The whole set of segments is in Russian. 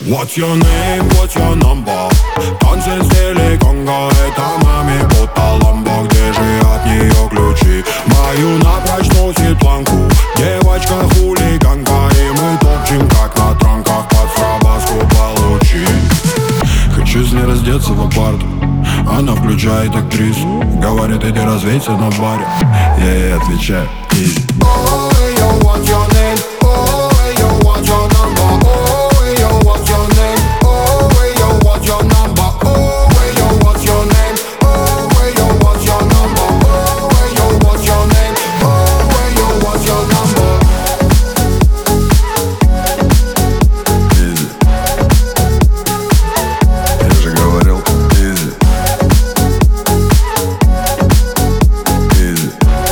What's your name, what's your number? Танцы в стиле конго, это маме будто ламбо. Где же от нее ключи? Мою напрочь носит планку. Девочка хулиганка, и мы топчем как на транках. Под фрабаску получи. Хочу с ней раздеться в апарту. Она включает актрису. Говорит, иди развейся на баре. Я ей отвечаю, изи. Oh, yo, what's your name? Oh, yo, what's your number? Oh, yo, what's your name? Oh, yo, what's your number? Oh, yo, what's your name? Oh, yo, what's your number? Oh, yo, what's your name? Oh, yo, what's your number? Изи. Я же говорил, изи. Изи.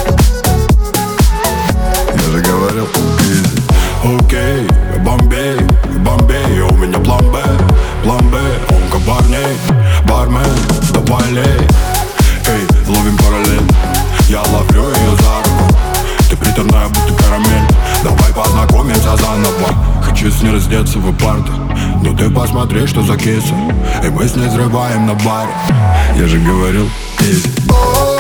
Я же говорил, изи. Окей, Бомбей, Бомбей, у меня план Б, он-ка парней, бармен, давай лей. Эй, ловим параллель, я ловлю ее за руку. Ты приторная, будто карамель, давай познакомимся заново. Хочу с ней раздеться в апарте, но ты посмотри, что за киса. И мы с ней взрываем на баре. Я же говорил, изи.